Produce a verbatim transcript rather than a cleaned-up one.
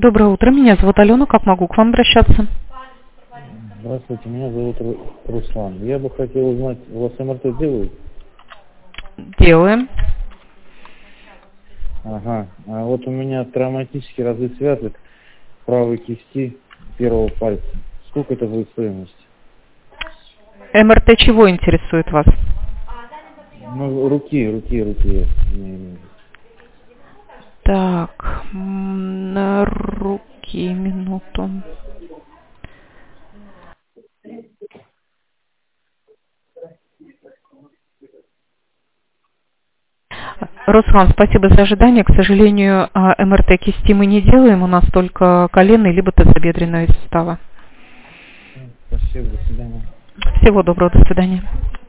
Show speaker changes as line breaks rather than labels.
Доброе утро, меня зовут Алена, как могу к вам обращаться?
Здравствуйте, меня зовут Ру- Руслан. Я бы хотел узнать, у вас МРТ делают?
Делаем.
Ага. А вот у меня травматический разрыв связок правой кисти первого пальца. Сколько это будет стоимость?
МРТ чего интересует вас?
Ну, руки, руки, руки. я имею в виду.
Так, м, на руки, минуту. Руслан, спасибо за ожидание. К сожалению, а, МРТ кисти мы не делаем, у нас только коленные либо тазобедренные суставы.
Спасибо, до свидания.
Всего доброго, до свидания.